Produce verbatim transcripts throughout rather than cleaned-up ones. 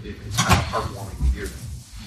it, it's kind of heartwarming to hear that.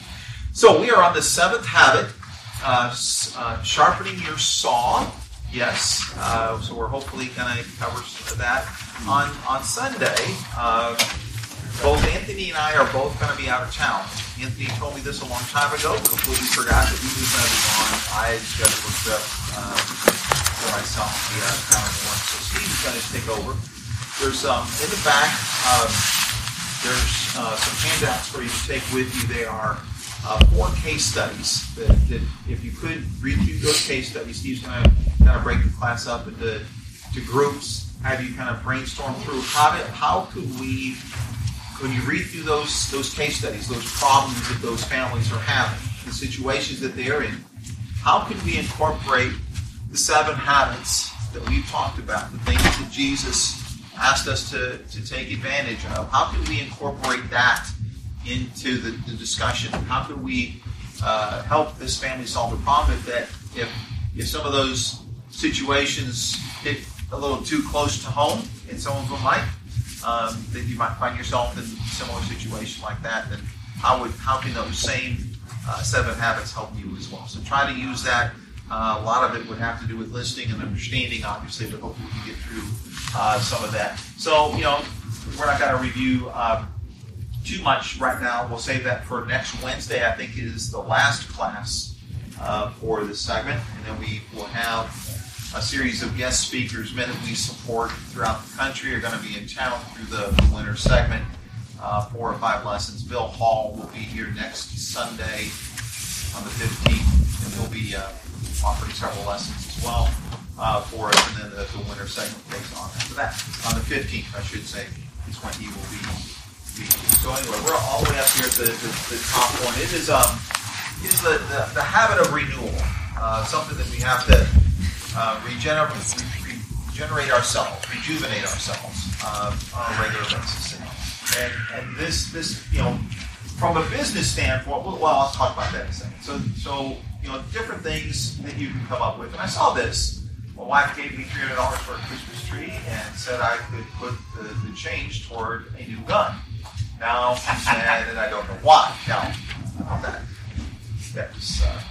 So we are on the seventh habit, uh, uh, sharpening your saw. Yes, uh, so we're hopefully going to cover that on on Sunday. Uh, both Anthony and I are both going to be out of town. Anthony told me this a long time ago. Completely forgot that he was going to be gone. I had scheduled a trip uh, for myself to be out of town once, so Steve's going to take over. There's um, in the back. Um, there's uh, some handouts for you to take with you. They are uh, four case studies. That, that if you could read through those case studies, Steve's going to kind of break the class up into to groups, have you kind of brainstorm through how did, how could we, when you read through those those case studies, those problems that those families are having, the situations that they're in, how can we incorporate the seven habits that we've talked about, the things that Jesus asked us to, to take advantage of? How can we incorporate that into the, the discussion? How can we uh, help this family solve the problem if that if if some of those situations hit a little too close to home in some of them might, um, that you might find yourself in a similar situation like that, then how would how can those same uh, seven habits help you as well? So try to use that. Uh, a lot of it would have to do with listening and understanding, obviously, but hopefully we can get through uh, some of that. So, you know, we're not going to review uh, too much right now. We'll save that for next Wednesday. I think is the last class uh, for this segment, and then we will have a series of guest speakers, men that we support throughout the country, are going to be in town through the winter segment, uh, four or five lessons. Bill Hall will be here next Sunday on the fifteenth, and he'll be uh, offering several lessons as well uh, for us, and then the, the winter segment takes on after that. On the fifteenth, I should say, is when he will be. be so anyway, we're all the way up here at the, the, the top one. It is um, is the, the, the habit of renewal, uh, something that we have to Uh, regenerate, re- regenerate ourselves, rejuvenate ourselves uh, on a regular basis, and and this this you know from a business standpoint. Well, well, I'll talk about that in a second. So so you know different things that you can come up with. And I saw this. My wife gave me three hundred dollars for a Christmas tree and said I could put the, the change toward a new gun. Now she said, and I don't know why. Now that that was. Uh,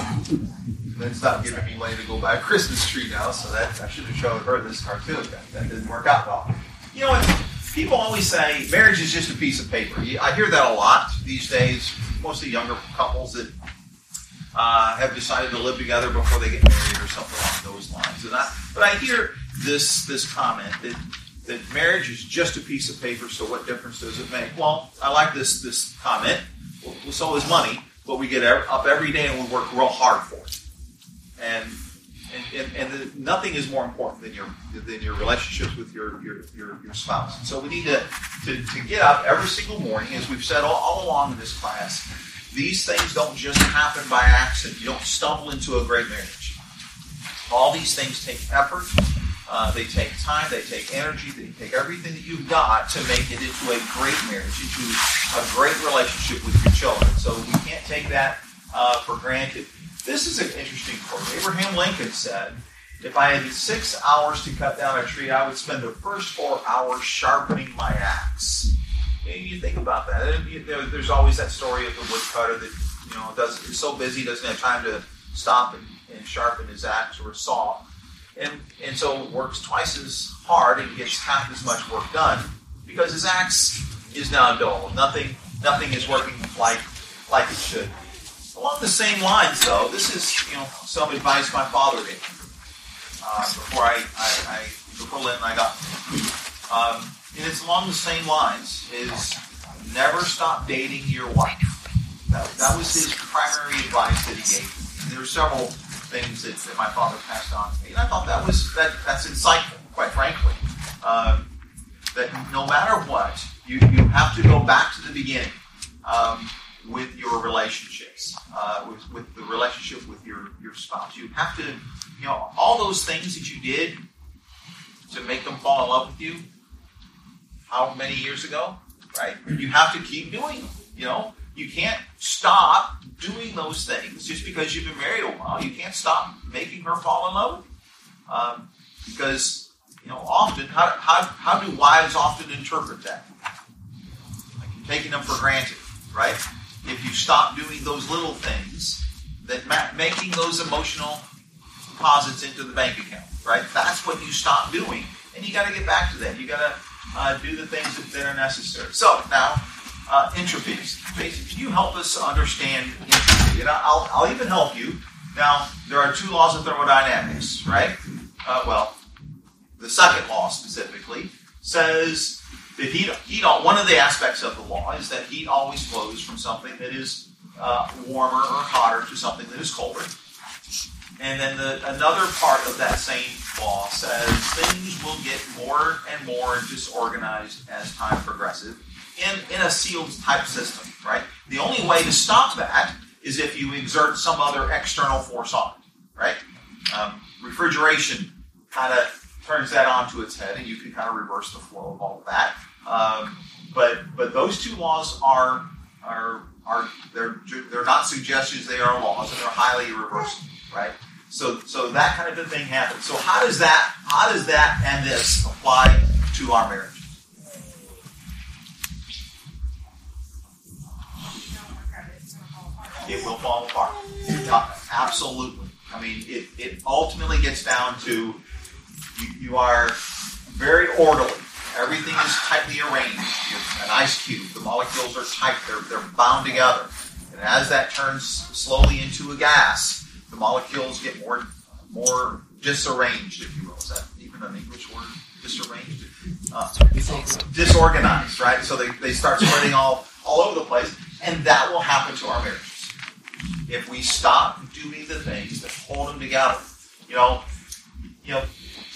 Then stop giving me money to go buy a Christmas tree now, so that I should have showed her this cartoon. That, that didn't work out well. You know what? People always say marriage is just a piece of paper. I hear that a lot these days, mostly younger couples that uh, have decided to live together before they get married or something along those lines. And I, but I hear this this comment that, that marriage is just a piece of paper, so what difference does it make? Well, I like this, this comment. Well, so is money, but we get up every day and we work real hard for it. And and, and, and the, nothing is more important than your than your relationships with your your, your, your spouse. And so we need to, to, to get up every single morning, as we've said all, all along in this class. These things don't just happen by accident. You don't stumble into a great marriage. All these things take effort. Uh, they take time. They take energy. They take everything that you've got to make it into a great marriage, into a great relationship with your children. So we can't take that uh, for granted. This is an interesting quote. Abraham Lincoln said, if I had six hours to cut down a tree, I would spend the first four hours sharpening my axe. And you think about that. There's always that story of the woodcutter that you know does is so busy, doesn't have time to stop and, and sharpen his axe or saw. And, and so works twice as hard and gets half as much work done because his axe is now dull. Nothing, nothing is working like, like it should. Along the same lines, though, this is you know some advice my father gave me uh, before I, I, I before Lynn and I got married. Um, and it's along the same lines: is never stop dating your wife. That, that was his primary advice that he gave me. And there were several things that, that my father passed on to me, and I thought that was that that's insightful, quite frankly. Um, that no matter what, you you have to go back to the beginning. Um, with your relationships, uh, with, with the relationship with your, your spouse. You have to, you know, all those things that you did to make them fall in love with you, how many years ago, right? You have to keep doing them, you know. You can't stop doing those things just because you've been married a while. You can't stop making her fall in love with you. Um, because, you know, often, how, how, how do wives often interpret that? taking them for granted, right? If you stop doing those little things, that ma- making those emotional deposits into the bank account, right? That's what you stop doing, and you got to get back to that. You got to uh, do the things that, that are necessary. So now, uh, entropies. Can you help us understand entropy? And I'll, I'll even help you. Now, there are two laws of thermodynamics, right? Uh, well, the second law specifically says that heat, heat, one of the aspects of the law is that heat always flows from something that is uh, warmer or hotter to something that is colder. And then the, another part of that same law says things will get more and more disorganized as time progresses in, in a sealed type system, right? The only way to stop that is if you exert some other external force on it, right? Um, refrigeration kind of turns that onto its head, and you can kind of reverse the flow of all of that. Um, but but those two laws are are are they're they're not suggestions; they are laws, and they're highly reversible, right? So so that kind of a thing happens. So how does that how does that and this apply to our marriage? It will fall apart. Uh, absolutely. I mean, it, it ultimately gets down to you, you are very orderly. Everything is tightly arranged. You're an ice cube. The molecules are tight. They're, they're bound together. And as that turns slowly into a gas, the molecules get more more disarranged, if you will. Is that even an English word? Disarranged? Uh, disorganized, right? So they, they start spreading all, all over the place. And that will happen to our marriages if we stop doing the things that hold them together. You know, you know,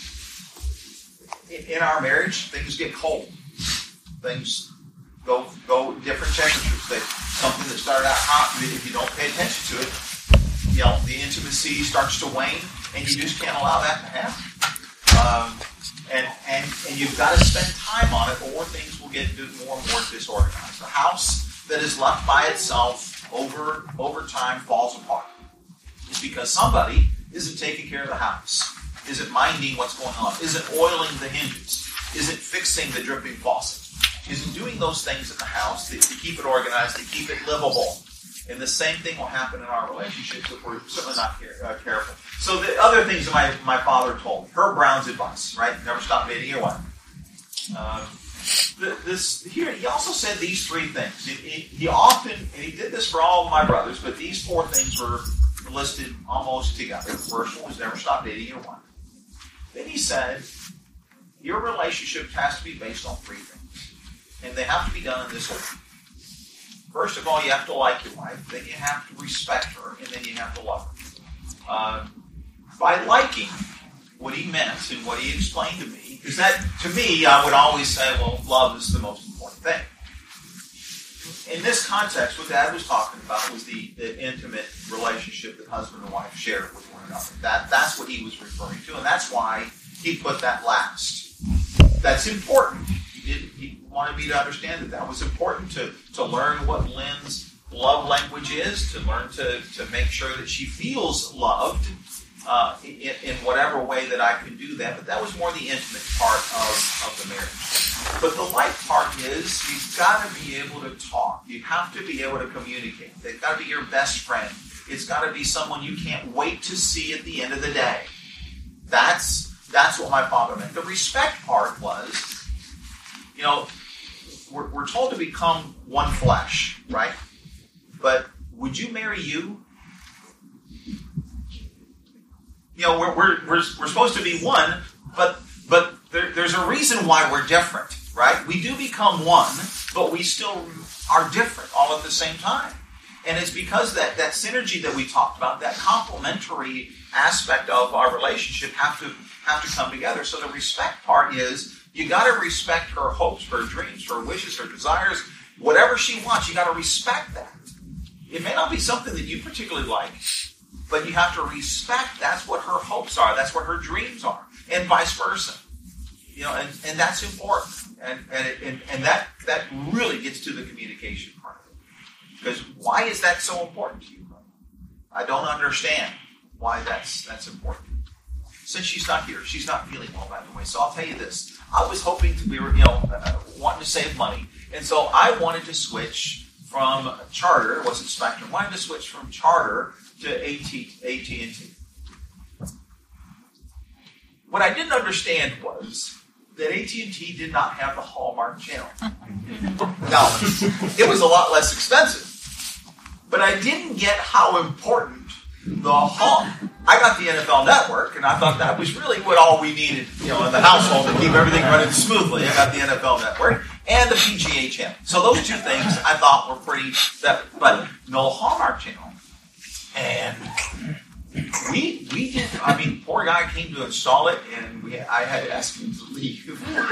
in, in our marriage, things get cold. Things go go different temperatures. They, something that started out hot, if you don't pay attention to it, you know, the intimacy starts to wane, and you just can't allow that to happen. Um, and, and, and you've got to spend time on it, or things will get more and more disorganized. The house that is left by itself over over time falls apart. It's because somebody isn't taking care of the house, isn't minding what's going on, isn't oiling the hinges, isn't fixing the dripping faucet, isn't doing those things in the house to, to keep it organized, to keep it livable. And the same thing will happen in our relationships if we're certainly not care, uh, careful. So the other things that my, my father told me, Herb Brown's advice, right? Never stop dating your wife. Um, This here, he also said these three things. He, he, he often, and he did this for all of my brothers, but these four things were listed almost together. The first one was never stop dating your wife. Then he said, your relationship has to be based on three things, and they have to be done in this order. First of all, you have to like your wife, then you have to respect her, and then you have to love her. Uh, by liking, what he meant and what he explained to me, because that, to me, I would always say, well, love is the most important thing. In this context, what Dad was talking about was the, the intimate relationship that husband and wife share with one another. That, that's what he was referring to, and that's why he put that last. That's important. He, did, he wanted me to understand that that was important to, to learn what Lynn's love language is, to learn to, to make sure that she feels loved, Uh, in, in whatever way that I can do that. But that was more the intimate part of, of the marriage. But the light part is you've got to be able to talk. You have to be able to communicate. They've got to be your best friend. It's got to be someone you can't wait to see at the end of the day. That's, that's what my father meant. The respect part was, you know, we're, we're told to become one flesh, right? But would you marry you? You know, we're we're we're, we're supposed to be one, but but there, there's a reason why we're different, right? We do become one, but we still are different all at the same time. And it's because that, that synergy that we talked about, that complementary aspect of our relationship have to have to come together. So the respect part is you got to respect her hopes, her dreams, her wishes, her desires, whatever she wants. You got to respect that. It may not be something that you particularly like, but you have to respect that's what her hopes are, that's what her dreams are, and vice versa. You know, and, and that's important. And and, it, and and that that really gets to the communication part of it. Because why is that so important to you? I don't understand why that's that's important. since she's not here, she's not feeling well, by the way. So I'll tell you this. I was hoping to, we were, you know, uh, wanting to save money. And so I wanted to switch from Charter, it wasn't Spectrum, I wanted to switch from Charter to A T and T. What I didn't understand was that A T and T did not have the Hallmark channel. Now, it was a lot less expensive. But I didn't get how important the Hall... I got the N F L Network, and I thought that was really what all we needed, you know, in the household to keep everything running smoothly. I got the N F L Network and the P G A channel. So those two things I thought were pretty... That, but no Hallmark channel. And we we did... I mean, poor guy came to install it, and we I had to ask him to leave.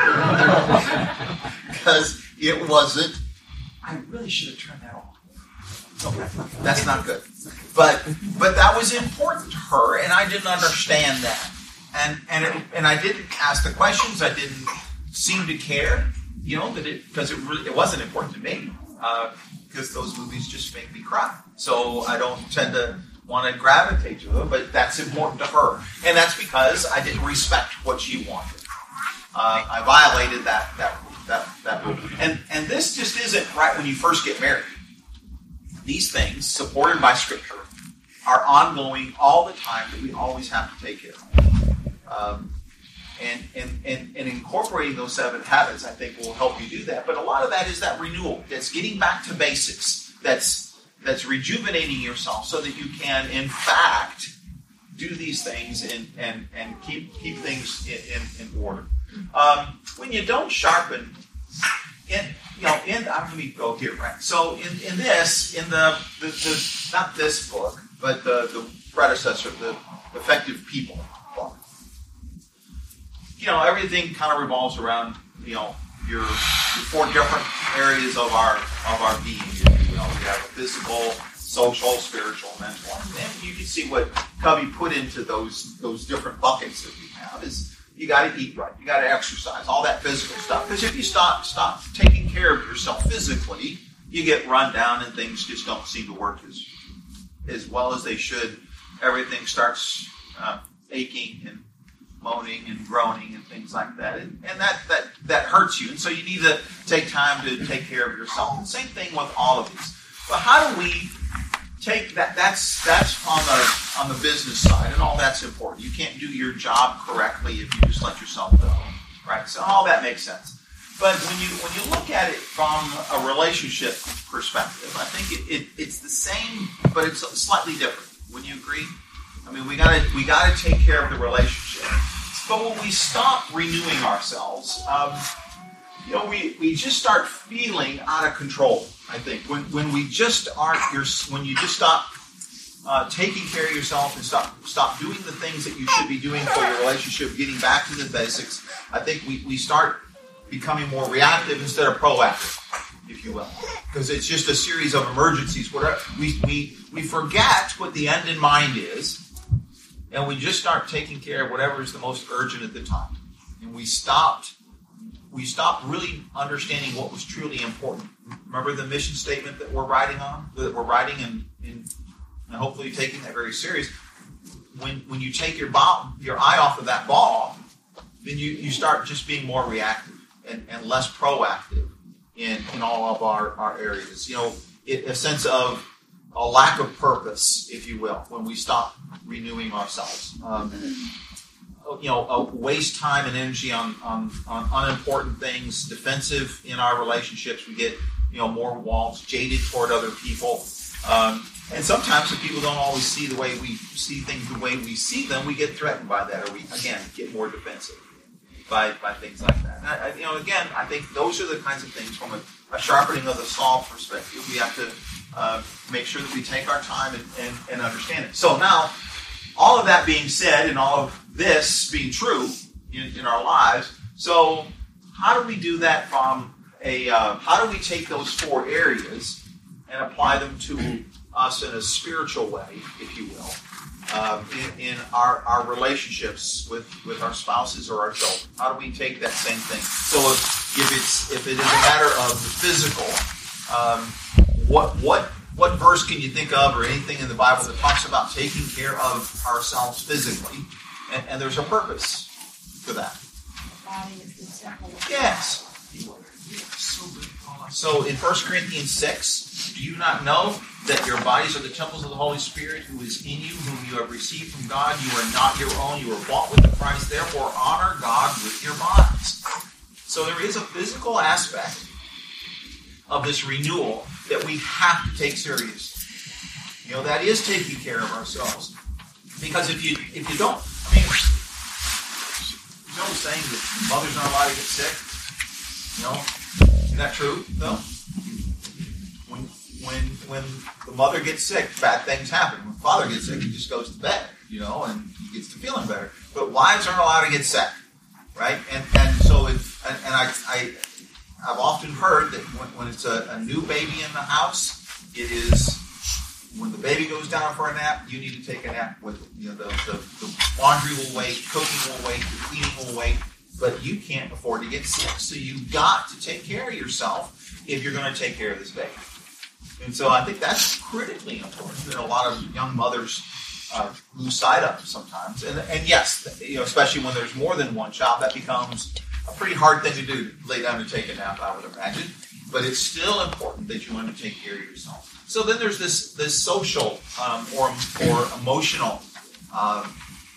Because it wasn't... I really should have turned that off. Okay, that's not good. But but that was important to her, and I didn't understand that. And and it, and I didn't ask the questions. I didn't seem to care, you know, that it because it really it wasn't important to me because uh, those movies just make me cry. So I don't tend to want to gravitate to them, but that's important to her, and that's because I didn't respect what she wanted. Uh, I violated that that that that rule. And and this just isn't right when you first get married. These things, supported by Scripture, are ongoing all the time that we always have to take care of. Um, and, and, and, and incorporating those seven habits, I think, will help you do that. But a lot of that is that renewal. That's getting back to basics. That's, that's rejuvenating yourself so that you can, in fact, do these things and, and, and keep, keep things in, in, in order. Um, when you don't sharpen... In, you know, in, I'm going to go here, right? So in, in this, in the, the, the, not this book, but the, the predecessor, the Effective People book, you know, everything kind of revolves around, you know, your, your four different areas of our, of our being. You know, we have a physical, social, spiritual, mental. And you can see what Covey put into those, those different buckets that we have is, you got to eat right. You got to exercise. All that physical stuff. Because if you stop stop taking care of yourself physically, you get run down and things just don't seem to work as as well as they should. Everything starts uh, aching and moaning and groaning and things like that, and, and that that that hurts you. And so you need to take time to take care of yourself. And same thing with all of these. But how do we take that? That's that's on the on the business side, and all that's important. You can't do your job correctly if you just let yourself go, right? So all that makes sense. But when you when you look at it from a relationship perspective, I think it, it it's the same, but it's slightly different. Wouldn't you agree? I mean, we gotta we gotta take care of the relationship. But when we stop renewing ourselves, um, you know, we, we just start feeling out of control. I think when when we just aren't your when you just stop uh, taking care of yourself and stop stop doing the things that you should be doing for your relationship, getting back to the basics. I think we, we start becoming more reactive instead of proactive, if you will, because it's just a series of emergencies. Where we we we forget what the end in mind is, and we just start taking care of whatever is the most urgent at the time, and we stopped. We stopped really understanding what was truly important. Remember the mission statement that we're writing on, that we're writing, and, and hopefully taking that very serious. When when you take your ball, your eye off of that ball, then you, you start just being more reactive and, and less proactive in, in all of our, our areas. You know, it, a sense of a lack of purpose, if you will, when we stop renewing ourselves. Um, You know, uh, waste time and energy on, on, on unimportant things, defensive in our relationships. We get, you know, more walls, jaded toward other people. Um, and sometimes if people don't always see the way we see things the way we see them, we get threatened by that, or we, again, get more defensive by, by things like that. And I, you know, again, I think those are the kinds of things from a, a sharpening of the saw perspective. We have to uh, make sure that we take our time and, and, and understand it. So now, all of that being said, and all of this being true in, in our lives, so how do we do that from a, uh, how do we take those four areas and apply them to us in a spiritual way, if you will, um, in, in our, our relationships with, with our spouses or our children? How do we take that same thing? So if, if it's if it is a matter of the physical, um, what what What verse can you think of or anything in the Bible that talks about taking care of ourselves physically? And, and there's a purpose for that. Body is the temple. Yes. So in First Corinthians six, do you not know that your bodies are the temples of the Holy Spirit who is in you, whom you have received from God? You are not your own. You were bought with a price. Therefore, honor God with your bodies. So there is a physical aspect of this renewal that we have to take serious. You know, that is taking care of ourselves. Because if you if you don't, I mean, you know, saying that mothers aren't allowed to get sick. You know, is that true? No. When when when the mother gets sick, bad things happen. When the father gets sick, he just goes to bed. You know, and he gets to feeling better. But wives aren't allowed to get sick, right? And and so if and, and I I I've often heard that when, when it's a, a new baby in the house, it is. When the baby goes down for a nap, you need to take a nap with it. You know, the, the, the laundry will wait, cooking will wait, the cleaning will wait, but you can't afford to get sick. So you've got to take care of yourself if you're going to take care of this baby. And so I think that's critically important that a lot of young mothers uh, lose sight of sometimes. And, and yes, you know, especially when there's more than one child, that becomes a pretty hard thing to do, to lay down and take a nap, I would imagine. But it's still important that you want to take care of yourself. So then there's this this social um, or or emotional um,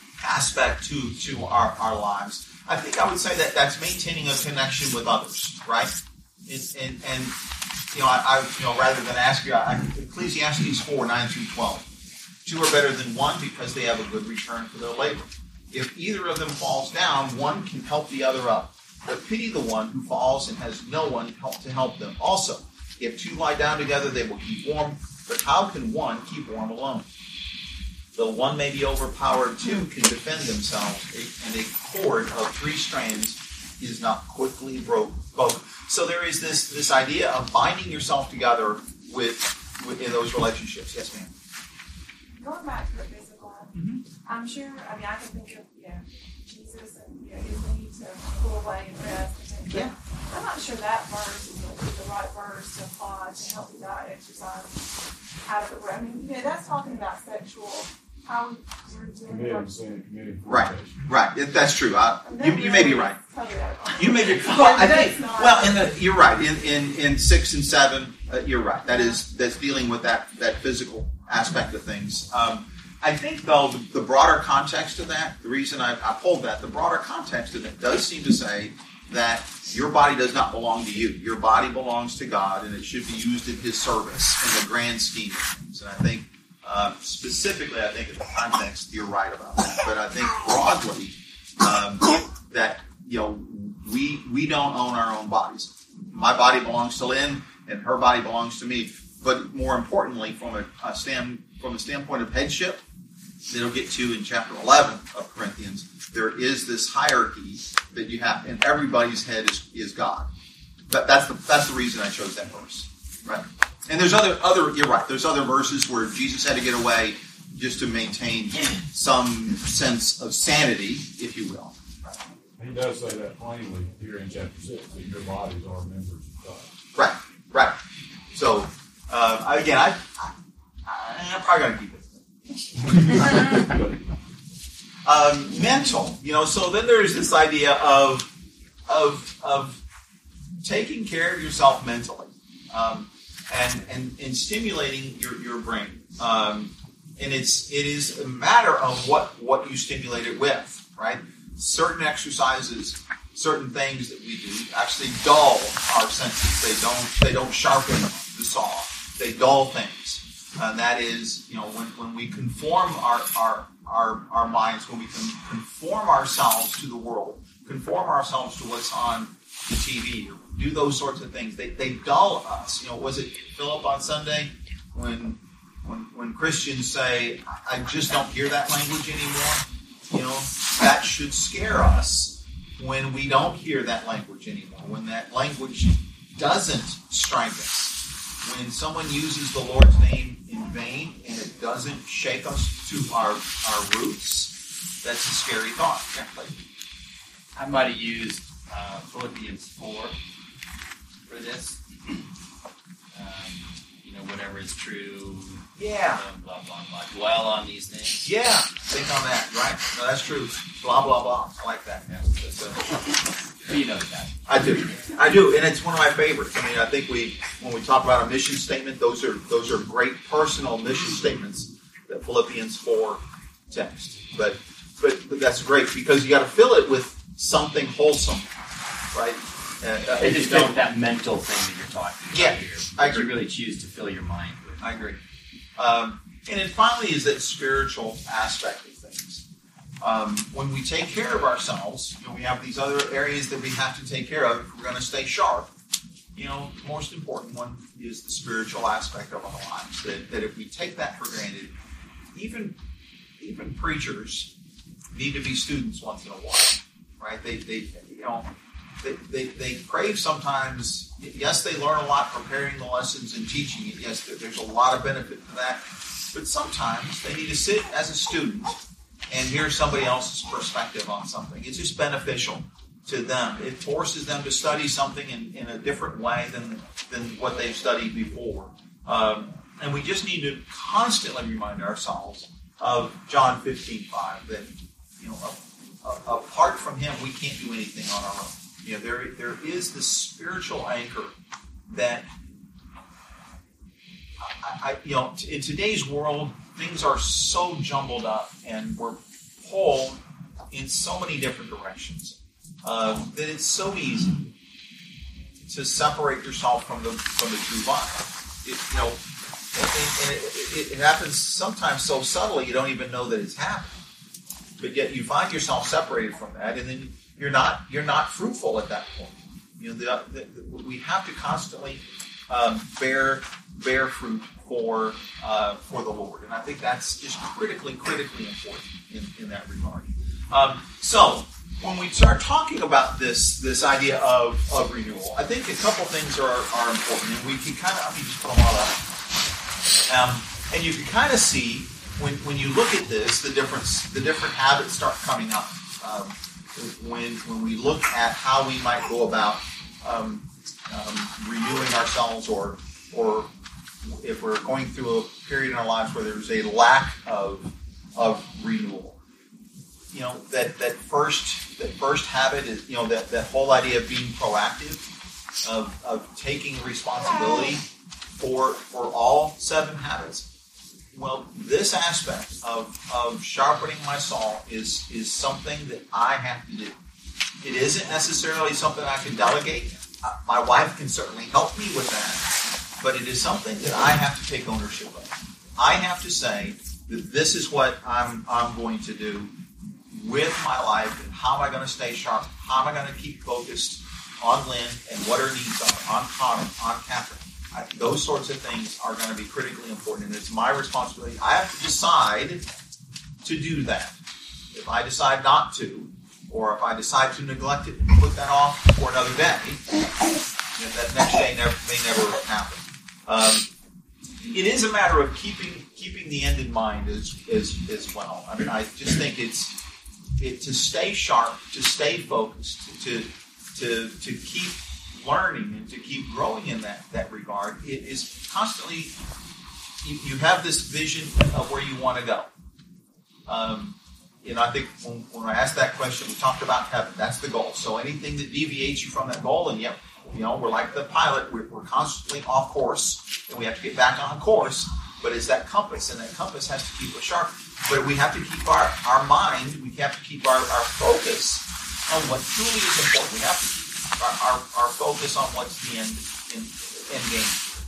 aspect to to our, our lives. I think I would say that that's maintaining a connection with others, right? It, and and you know, I, I you know rather than ask you, I, Ecclesiastes four nine through twelve. Two are better than one because they have a good return for their labor. If either of them falls down, one can help the other up. But pity the one who falls and has no one help to help them. Also, if two lie down together, they will keep warm. But how can one keep warm alone? Though one may be overpowered, two can defend themselves. And a cord of three strands is not quickly broken. So there is this, this idea of binding yourself together with, with in those relationships. Yes, ma'am. Going back to the physical, mm-hmm. I'm sure, I mean, I can think of, you know, Jesus and, you know, his need to pull away and rest and things. Yeah. I'm not sure that verse is the right verse to apply to healthy diet, exercise, out of the way. I mean, you know, that's talking about sexual, how we, we're doing committing, right, right. That's true. I, you, you may be right. Totally you may be. Well, I think. Well, in the you're right. In in, in six and seven, uh, you're right. That is that's dealing with that that physical aspect of things. Um, I think, though, the, the broader context of that, the reason I, I pulled that, the broader context of it does seem to say that your body does not belong to you. Your body belongs to God, and it should be used in His service in the grand scheme of things. And I think, uh, specifically, I think in the context, you're right about that. But I think broadly, um, that, you know, we we don't own our own bodies. My body belongs to Lynn, and her body belongs to me. But more importantly, from a, a stand from a standpoint of headship, that we'll get to in chapter eleven of Corinthians, there is this hierarchy that you have, and everybody's head is, is God. But that's the that's the reason I chose that verse, right? And there's other other you're right. There's other verses where Jesus had to get away just to maintain some sense of sanity, if you will. He does say that plainly here in chapter six, that your bodies are members of God. Right, right. So uh, again, I, I I'm probably gonna keep it. um, mental, you know. So then there's this idea of of of taking care of yourself mentally, um, and and and stimulating your your brain. Um, and it's it is a matter of what what you stimulate it with, right? Certain exercises, certain things that we do actually dull our senses. They don't they don't sharpen the saw. They dull things. And that is, you know, when, when we conform our, our our our minds, when we can conform ourselves to the world, conform ourselves to what's on the T V, or do those sorts of things, they, they dull us. You know, was it Philip on Sunday when when when Christians say, I just don't hear that language anymore? You know, that should scare us when we don't hear that language anymore, when that language doesn't strike us. When someone uses the Lord's name in vain and it doesn't shake us to our, our roots, that's a scary thought. Yeah, I might have used uh, Philippians four for this. Um, you know, whatever is true. Yeah. Blah, blah, blah, blah. Dwell on these things. Yeah, think on that, right? No, that's true. Blah, blah, blah. I like that. Yeah. That's, uh, You know that. I do. I do, and it's one of my favorites. I mean, I think we, when we talk about a mission statement, those are those are great personal mission statements, that Philippians four text. But but, but that's great, because you got to fill it with something wholesome, right? Uh, They just don't that mental thing that you're talking about Yeah, here. I agree. You really choose to fill your mind with. I agree. Um, and then finally is that spiritual aspect of things. Um, when we take care of ourselves, you know, we have these other areas that we have to take care of if we're going to stay sharp. You know, the most important one is the spiritual aspect of our lives. That, that if we take that for granted, even even preachers need to be students once in a while, right? They, they you know, they, they, they crave sometimes. Yes, they learn a lot preparing the lessons and teaching it. Yes, there's a lot of benefit to that. But sometimes they need to sit as a student and hear somebody else's perspective on something. It's just beneficial to them. It forces them to study something in, in a different way than, than what they've studied before. Um, and we just need to constantly remind ourselves of John fifteen five, that, you know, a, a, apart from Him, we can't do anything on our own. You know, there there is this spiritual anchor that, I, I, you know, in today's world, things are so jumbled up, and we're pulled in so many different directions um, that it's so easy to separate yourself from the from the true vine. It, you know, and, and it, it, it happens sometimes so subtly you don't even know that it's happening, but yet you find yourself separated from that, and then you're not you're not fruitful at that point. You know, the, the, the, we have to constantly um, bear bear fruit for uh, for the Lord, and I think that's just critically critically important in, in that regard. Um, so when we start talking about this this idea of, of renewal, I think a couple things are are important, and we can kind of let me just put them all up, um, and you can kind of see when when you look at this the difference the different habits start coming up. Um, When when we look at how we might go about um, um, renewing ourselves, or or if we're going through a period in our lives where there's a lack of of renewal, you know, that, that first that first habit is, you know, that, that whole idea of being proactive, of of taking responsibility for for all seven habits. Well, this aspect of, of sharpening my saw is, is something that I have to do. It isn't necessarily something I can delegate. Uh, my wife can certainly help me with that, but it is something that I have to take ownership of. I have to say that this is what I'm I'm going to do with my life, and how am I going to stay sharp? How am I going to keep focused on Lynn and what her needs are, on Connor, on Catherine? I, those sorts of things are going to be critically important, and it's my responsibility. I have to decide to do that. If I decide not to, or if I decide to neglect it and put that off for another day, you know, that next day never, may never happen. Um, it is a matter of keeping keeping the end in mind as as, as well. I mean, I just think it's it to stay sharp, to stay focused, to to to keep learning and to keep growing in that, that regard. It is constantly, you, you have this vision of where you want to go. Um, you know, I think when, when I asked that question, we talked about heaven. That's the goal. So anything that deviates you from that goal, and yep, you know, we're like the pilot. We're, we're constantly off course, and we have to get back on course. But it's that compass, and that compass has to keep us sharp. But we have to keep our, our mind, we have to keep our, our focus on what truly is important. We have to keep Our, our, our focus on what's the end, end, end game.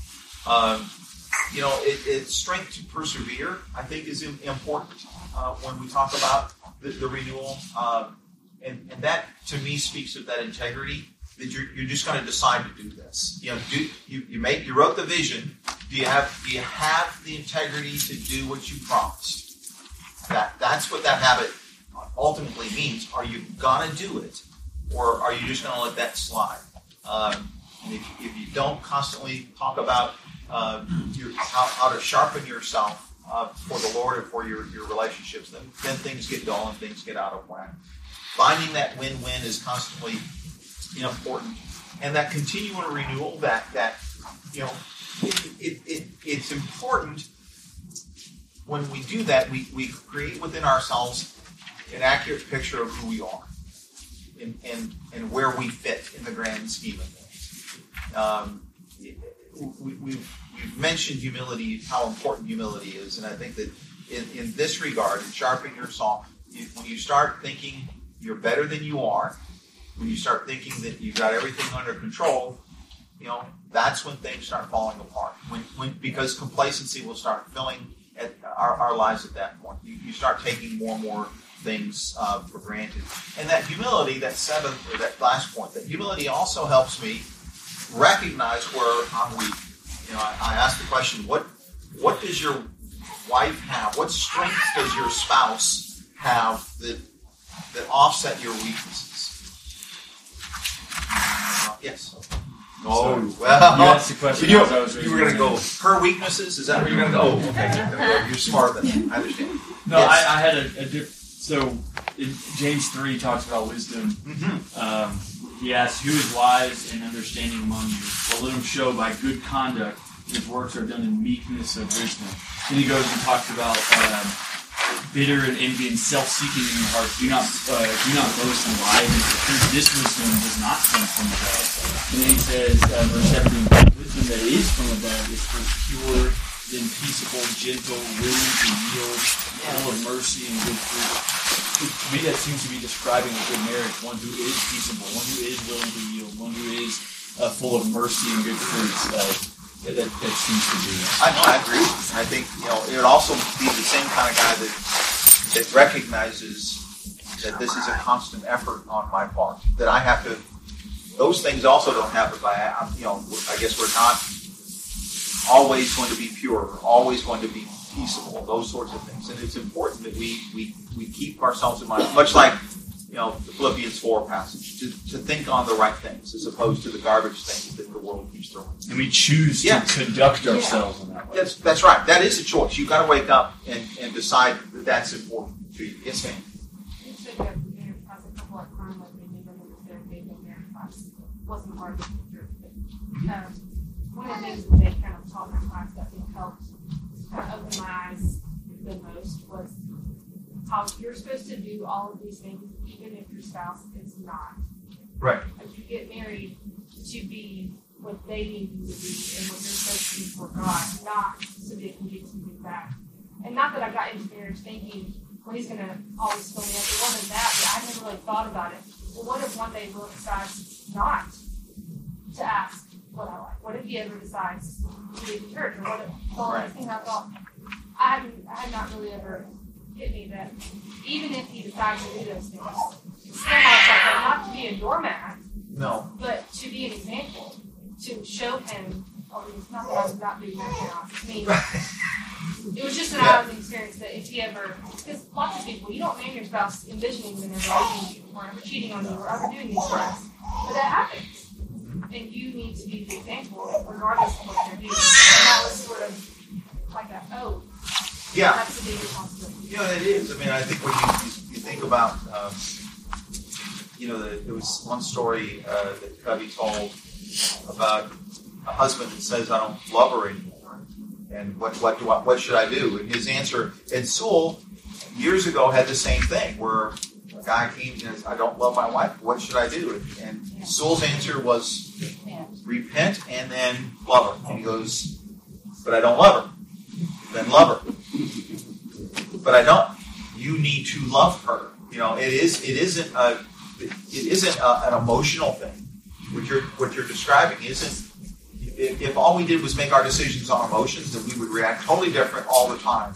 Um, you know, it, it's strength to persevere, I think, is important uh, when we talk about the, the renewal. Um, and, and that, to me, speaks of that integrity, that you're, you're just going to decide to do this. You know, do, you, you, make, you wrote the vision. Do you have do you have the integrity to do what you promised? That That's what that habit ultimately means. Are you going to do it? Or are you just going to let that slide? Um, and if, if you don't constantly talk about uh, your, how, how to sharpen yourself uh, for the Lord and for your, your relationships, then, then things get dull and things get out of whack. Finding that win-win is constantly, you know, important. And that continual renewal, that, that you know, it, it, it, it it's important when we do that, we, we create within ourselves an accurate picture of who we are and, and, and where we fit in the grand scheme of things. Um, we, we've, we've mentioned humility, how important humility is, and I think that in, in this regard, in sharpening your saw, you, when you start thinking you're better than you are, when you start thinking that you've got everything under control, you know, that's when things start falling apart. When, when because complacency will start filling at our, our lives at that point. You, you start taking more and more things uh, for granted. And that humility, that seventh, or that last point, that humility also helps me recognize where I'm weak. You know, I, I ask the question, what what does your wife have? What strengths does your spouse have that that offset your weaknesses? Uh, yes. Oh, So, well. you asked the question You, as I was you were raising going to my go, hand. her weaknesses? Is that where you're going to go? Oh, okay. You're smart then. I understand. No, Yes. I, I had a, a diff- so in James three talks about wisdom. Mm-hmm. Um, he asks, "Who is wise and understanding among you? Well, let him show by good conduct his works are done in meekness of wisdom." Then he goes and talks about um, bitter and envy and self-seeking in your heart. Do not uh, do not boast and lie against the truth. This wisdom does not come from above. And then he says, uh, verse seventeen, "Wisdom that is from above is first pure, then peaceable, gentle, willing to yield, full of mercy and good fruit." To me, that seems to be describing a good marriage, one who is peaceable, one who is willing to yield, one who is uh, full of mercy and good fruits. Uh, that, that seems to be. I know, I agree with you. I think, you know, it would also be the same kind of guy that that recognizes that this is a constant effort on my part. That I have to, those things also don't happen by, you know, I guess we're not always going to be pure, always going to be peaceable, those sorts of things. And it's important that we, we, we keep ourselves in mind, much like, you know, the Philippians four passage, to, to think on the right things as opposed to the garbage things that the world keeps throwing. And we choose Yeah. to conduct ourselves in that way. That's that's right. That is a choice. You've got to wake up and, and decide that that's important to you. Yes, ma'am. You said that the marriage class a couple of times, like maybe when it was their favorite marriage class, wasn't hard to picture. Um, one of the things that they kind of taught in class that I think helped kind of open my eyes the most was how you're supposed to do all of these things even if your spouse is not. Right. Like you get married to be what they need you to be and what you're supposed to be for God, not so they can get something back. And not that I got into marriage thinking, well, he's going to always fill me up. It wasn't that, but I never really thought about it. Well, what if one day Will decides not to ask what I like? What if he ever decides to leave the church? Or what if, well, Right. I think I thought, I hadn't, I had not really ever hit me that even if he decides to do those things, still not, not to be a doormat, No. but to be an example, to show him, oh, it's not that I'm not doing that now. I mean, it was just an Yeah. eye-opening experience that if he ever, because lots of people, you don't marry your spouse envisioning them ever leaving you, or ever cheating on you, or ever doing these things. But that happens. And you need to be the example, regardless of what they're doing. And that was sort of like a, oh, Yeah. that's a big responsibility. You know, it is. I mean, I think when you, you, you think about, um, you know, the, there was one story uh, that Covey told about a husband that says, "I don't love her anymore," and what what do I, what should I do? And his answer, and Sewell years ago had the same thing, where a guy came and says, "I don't love my wife. What should I do?" And, and Sewell's answer was, "Repent and then love her." And he goes, "But I don't love her." "Then love her." "But I don't." "You need to love her." You know, it is. It isn't a. It isn't a, an emotional thing. What you're what you're describing isn't. If, if all we did was make our decisions on emotions, then we would react totally different all the time.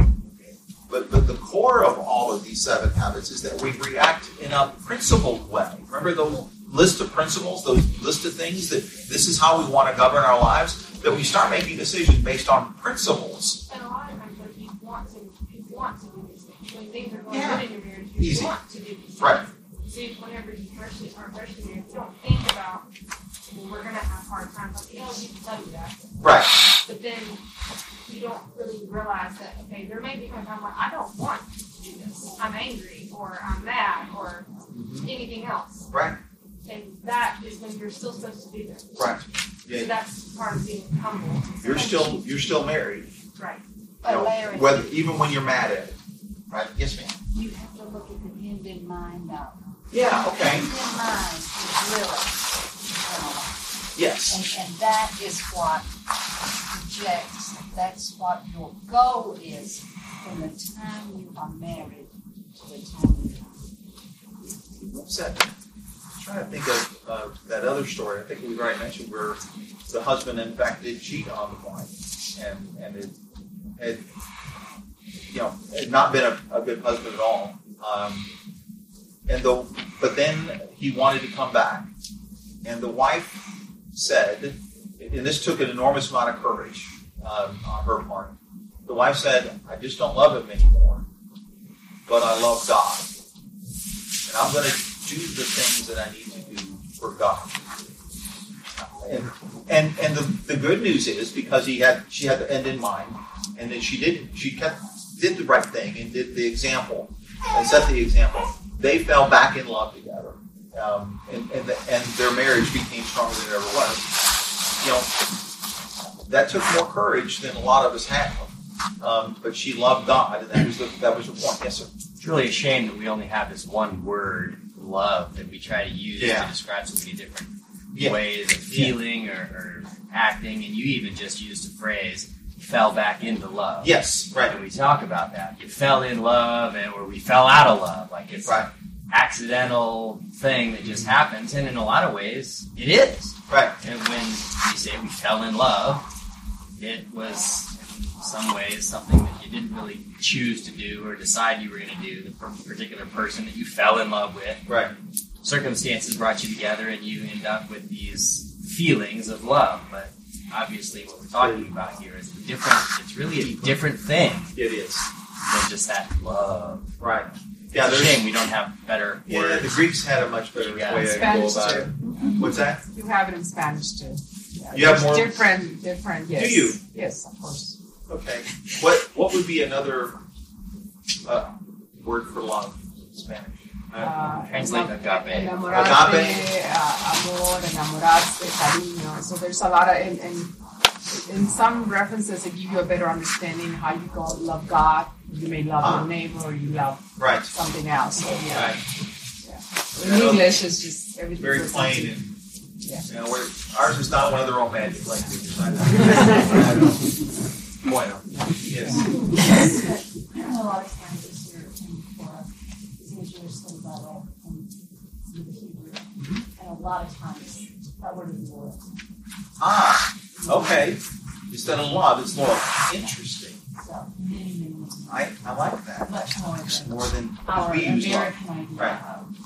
But but the core of all of these seven habits is that we react in a principled way. Remember those list of principles, those list of things that this is how we want to govern our lives. That we start making decisions based on principles. And a lot of times, like, you want to, you want to do these things. When things are going Yeah. good in your marriage, you Easy. want to do these things. Right. So whenever you first are first married, you don't think about, well, we're going to have hard times. Like, you know, people tell you that. Right. But then you don't really realize that, okay, there may be a time where I don't want to do this. I'm angry, or I'm mad, or anything else. Right. And that is when you're still supposed to be there. Right. So Yeah. that's part of being humble. You're still you're still married. Right. You But know, Larry, whether even when you're mad at it. Right? Yes, ma'am. you have to look at the end in mind now. Yeah. Okay. End in mind is really, uh, Yes. and, and that is what projects, that's what your goal is from the time you are married to the time you die. What's that? I'm trying to think of uh, that other story. I think we already mentioned where the husband, in fact, did cheat on the wife, and and it had, you know, had not been a, a good husband at all. Um, and the but then he wanted to come back, and the wife said, and this took an enormous amount of courage um, on her part. The wife said, "I just don't love him anymore, but I love God, and I'm going to do the things that I need to do for God." And and and the, the good news is, because he had she had the end in mind, and that she did she kept did the right thing and did the example and set the example. They fell back in love together, um, and and, the, and their marriage became stronger than it ever was. You know, that took more courage than a lot of us have. Um, but she loved God, and that was the that was the point. Yes, sir. It's really a shame that we only have this one word, love, that we try to use Yeah. to describe so many different Yeah. ways of feeling or, or acting. And you even just used the phrase, fell back into love. Yes, right, And we talk about that. You fell in love, and or we fell out of love. Like it's right, an accidental thing that just happens. And in a lot of ways, it is. right. And when we say we fell in love, it was in some ways something that you didn't really choose to do or decide you were going to do. The per- particular person that you fell in love with, Right. circumstances brought you together, and you end up with these feelings of love. But obviously, what we're talking about here is a different. It's really a different thing It is. than just that love. Right. Yeah, It's a there's shame we don't have better yeah, words. the Greeks had a much better Yeah. way to go Spanish about too. it. What's that? You have it in Spanish too. Yeah, You have there's more- different, different. Yes. you? Yes, of course. Okay. What what would be another uh, word for love in Spanish? Uh, Translate enam- agape. Enamorarte, Agape. uh, amor, enamorarse, cariño. So there's a lot of, and, and in some references that give you a better understanding how you go love God. You may love Ah. your neighbor, or you love Right. something else. So yeah. Right. In English, it's just everything. Very goes plain into- and Yeah. you know, we're, ours is not one of the romantic languages. I know. I know. Bueno. Yes. A lot of times it's here in Torah, it's usually still Bible and the Hebrew. And a lot of times that word is loyalty. Ah. Okay. Instead of love, it's loyal. Interesting. So many, many, many, I, I like that. much more It's than more than our we use love. American idea Right.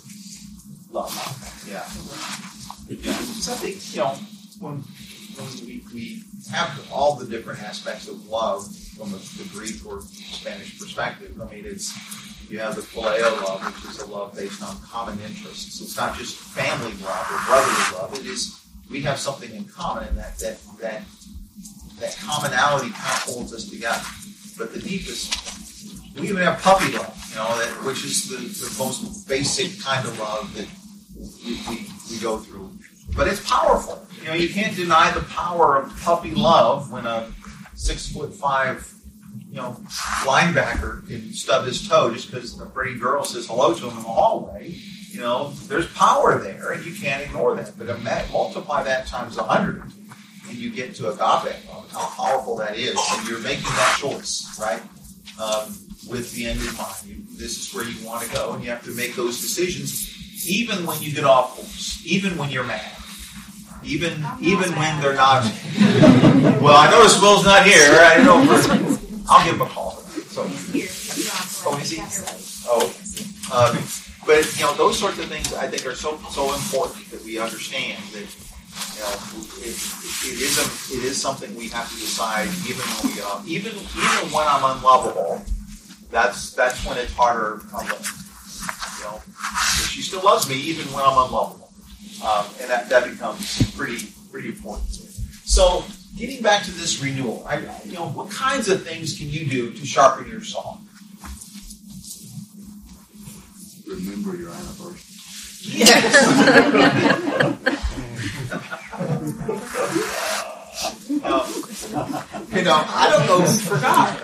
of Love. Yeah. Yeah. Something, you know, when, when we, we have all the different aspects of love from the, the Greek or Spanish perspective. I mean, it's, you have the phileo love, which is a love based on common interests. It's not just family love or brotherly love. It is, we have something in common, and that, that, that, that commonality kind of holds us together. But the deepest, we even have puppy love, you know, that, which is the, the most basic kind of love that we, we, we go through. But it's powerful. You know, you can't deny the power of puppy love when a six foot five, you know, linebacker can stub his toe just because a pretty girl says hello to him in the hallway. You know, there's power there, and you can't ignore that. But ima- multiply that times a hundred, and you get to agape love. How powerful that is, and you're making that choice, right? Um, with the end in mind. You, this is where you want to go, and you have to make those decisions, even when you get off course, even when you're mad, even even when they're not. Well, I notice Will's not here. I don't know. For, I'll give him a call. So, oh, is he? Oh, um, but you know, those sorts of things I think are so so important that we understand that you know it, it is a, it is something we have to decide even when we get off, even even when I'm unlovable. That's that's when it's harder on them. You know, but she still loves me even when I'm unlovable, um, and that, that becomes pretty pretty important. So, getting back to this renewal, I, you know, what kinds of things can you do to sharpen your saw? Remember your anniversary. Yes. um, you know, I don't know who forgot.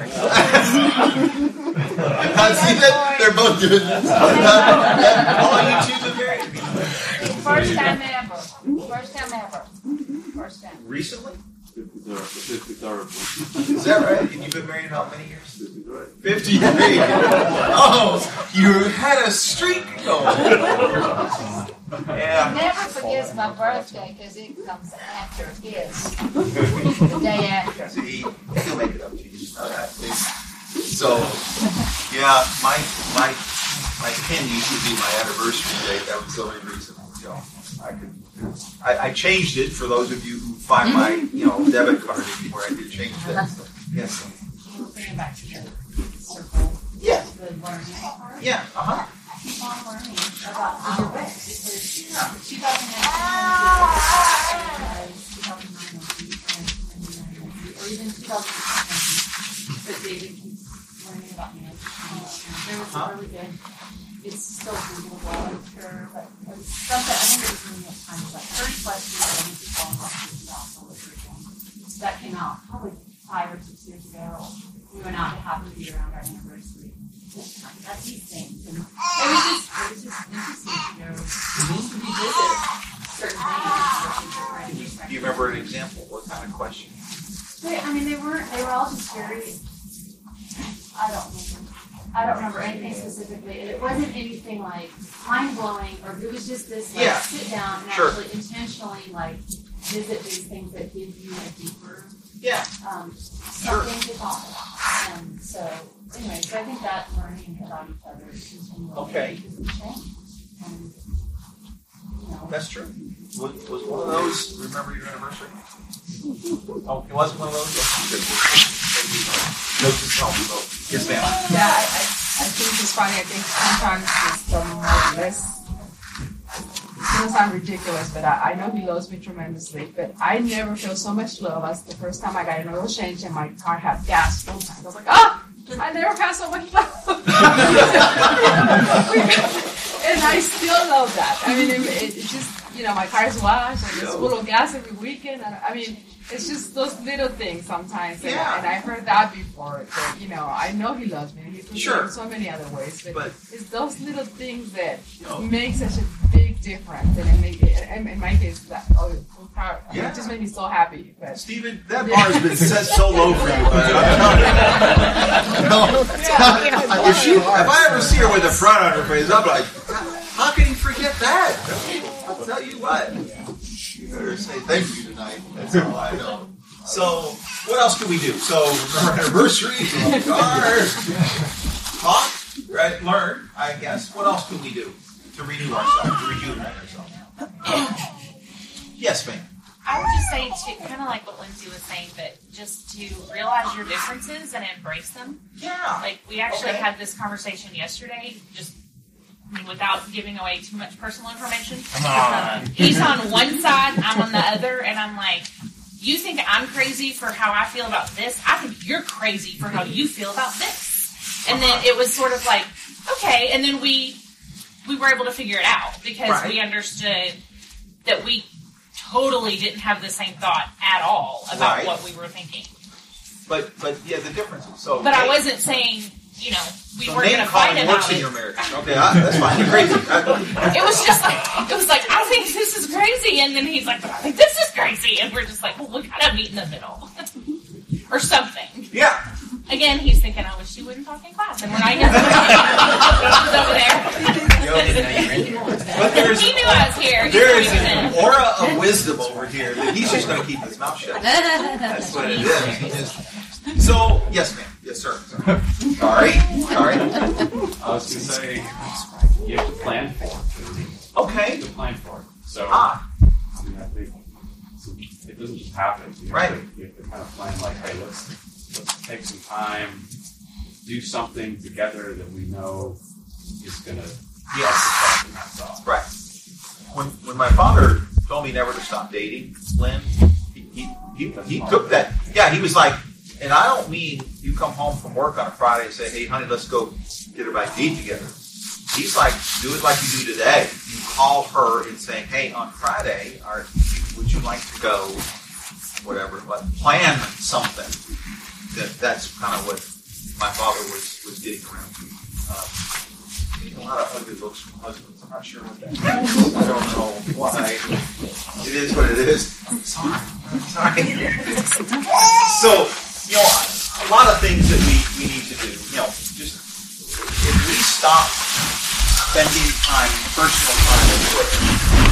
I see that they're both doing this. Oh, you choose a very First time ever. First time ever. First time. recently. fifty-third. Is that right? And you've been married how many years? Fifty years. Oh, you had a streak going. Yeah. Never forgets my birthday because it comes after his. The day after. See, he'll make it up to you. Uh, So, yeah, my my my pin used to be my anniversary date. That was the only reason. You know, I could. I, I changed it for those of you who find my you know debit card anymore. I did change that. So, yes. We'll bring it back to the circle. Yeah. The learning part. Yeah. Uh huh. Keep on learning about our best because two thousand nineteen or even two thousand sixteen, but David keeps learning about me. There was a really good. It's still Googleable, I'm sure, but it was stuff that I think it was New York Times, like thirty plus years ago, this is all about curriculum. So that came out probably five or six years ago. We went out to happen to be around our anniversary. That's these things. And it was just, it was just interesting to go to revisit certain things. Do you remember an example? What kind of question? They, I mean, they weren't, they were all just very, I don't remember. I don't remember anything specifically. It wasn't anything like mind-blowing, or it was just this like Yeah. sit down and Sure. actually intentionally like visit these things that give you a deeper Yeah. um, something to talk about. And so, anyway, so I think that learning about each other is continually Okay. because we change. And, you know, That's true. Was, was one of those, remember your anniversary? Oh, it wasn't one of those? Yes, good. No, just tell me. Oh, yes, ma'am. Yeah, I, I, I think it's funny. I think sometimes it's the more less. It's gonna sound ridiculous, but I, I know he loves me tremendously. But I never feel so much love as the first time I got an oil change and my car had gas full tank. I was like, ah, I never had so much love. And I still love that. I mean, it, it, it just, you know, my car's washed and it's full of gas every weekend. And I mean, it's just those little things sometimes. And, Yeah. and I've heard that before. That, you know, I know he loves me. He loves Sure. me in so many other ways. But, But- it's those little things that No. make such a big difference. And it make it, and in my case, that, oh, I'm proud. I mean, Yeah. it just made me so happy. But Stephen, that bar has been set so low for you. uh, I'm telling you. No, if, she, if I ever see her with a frown on her face, I'm like, how can you forget that? I'll tell you what. You better say thank you tonight. That's all I know. So, what else can we do? So, our anniversary, cars, talk, right? Learn, I guess. What else can we do to renew ourselves, to rejuvenate ourselves? Yes, ma'am. I would just say, to, kind of like what Lindsay was saying, but just to realize your differences and embrace them. Yeah. Like, we actually Okay. had this conversation yesterday, just I mean, without giving away too much personal information. Come on. He's on one side, I'm on the other, and I'm like, you think I'm crazy for how I feel about this? I think you're crazy for how you feel about this. And then it was sort of like, okay, and then we we were able to figure it out because Right. we understood that we totally didn't have the same thought at all about Right. what we were thinking. But, but yeah, the differences. So, But I name- wasn't saying, you know, we so weren't name going to fight calling about works in it. your marriage. Okay, I, that's fine. You're crazy. I- It was just like, it was like, I think this is crazy. And then he's like, I think this is crazy. And we're just like, well, we gotta meet in the middle. Or something. yeah. Again, he's thinking, I wish you wouldn't talk in class. And we're not even He's over there. But there's He knew I was here. He there is knew he was an in. aura of wisdom over here that he's just going to keep his mouth shut. That's what it is. He just, so, yes, ma'am. Yes, sir. Sorry. Sorry. I was going to say, you have to plan for it. Okay. You have to plan for it. So, Ah. I mean, I think so it doesn't just happen. You have Right. To, you have to kind of plan, like, hey, let's let's take some time, do something together that we know is going to Yes. in that thought. Right. When when my father told me never to stop dating, Lynn, he he, he, he took that. Yeah, he was like, and I don't mean you come home from work on a Friday and say, hey, honey, let's go get a bite to eat together. He's like, do it like you do today. call her and saying, hey, on Friday, are, would you like to go, whatever, but plan something. That That's kind of what my father was, was getting around to. Um, getting a lot of ugly looks from husbands. I'm not sure what that is. I don't know why. It is what it is. I'm sorry. I'm sorry. So, you know, a lot of things that we, we need to do. You know, just if we stop spending time, personal time in prayer,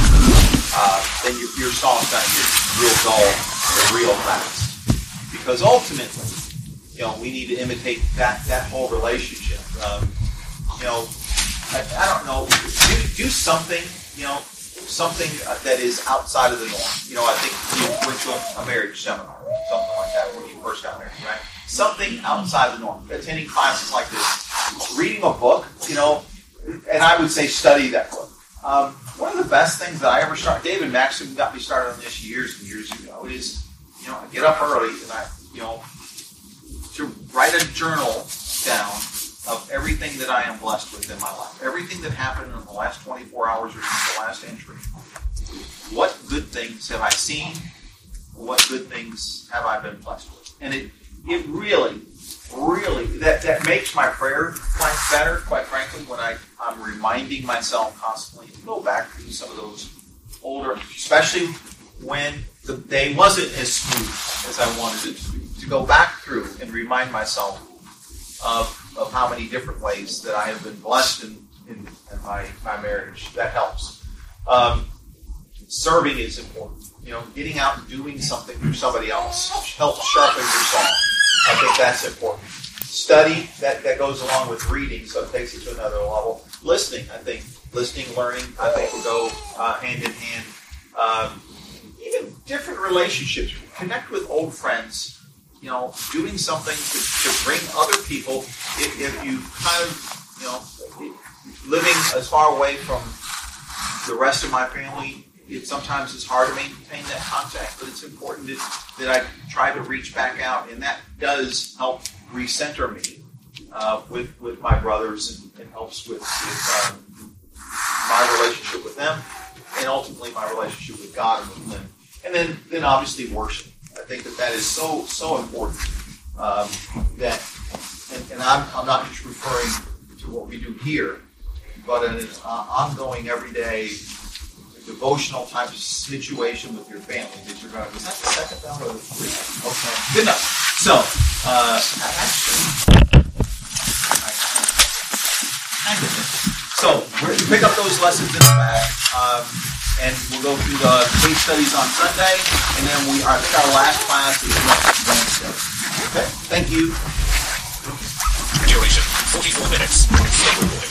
uh, then your, your song's going to get real dull and real fast. Because ultimately, you know, we need to imitate that, that whole relationship. Um, you know, I, I don't know, do, do something, you know, something that is outside of the norm. You know, I think you went to a, a marriage seminar, something like that, when you first got married, right? Something outside the norm. Attending classes like this, reading a book, you know, and I would say study that book. Um, one of the best things that I ever started, David Maxim got me started on this years and years ago, is, you know, I get up early and I, you know, to write a journal down of everything that I am blessed with in my life. Everything that happened in the last twenty-four hours or since the last entry. What good things have I seen? What good things have I been blessed with? And it it really, really, that, that makes my prayer life better, quite frankly, when I, I'm reminding myself constantly to go back to some of those older, especially when the day wasn't as smooth as I wanted it to be. To go back through and remind myself of, of how many different ways that I have been blessed in, in, in my, my marriage. That helps. Um, serving is important. You know, getting out and doing something for somebody else helps sharpen your song. I think that's important. Study, that, that goes along with reading, so it takes it to another level. Listening, I think. Listening, learning, I think will go uh, hand in hand. Um, even different relationships. Connect with old friends. You know, doing something to, to bring other people, if, if you kind of, you know, living as far away from the rest of my family, it sometimes is hard to maintain that contact, but it's important that, that I try to reach back out, and that does help recenter me uh, with, with my brothers and, and helps with, with um, my relationship with them and ultimately my relationship with God and with them. And then, then obviously worship. I think that that is so, so important um, that, and, and I'm, I'm not just referring to what we do here, but in an uh, ongoing, everyday, devotional type of situation with your family that you're going to, is that the second bell or the three? Okay, good enough. So, uh, actually, so we're going to pick up those lessons in the back. Um, And we'll go through the case studies on Sunday, and then we I think our last class is Wednesday. Okay, thank you. Duration, forty-four minutes. Stay recorded.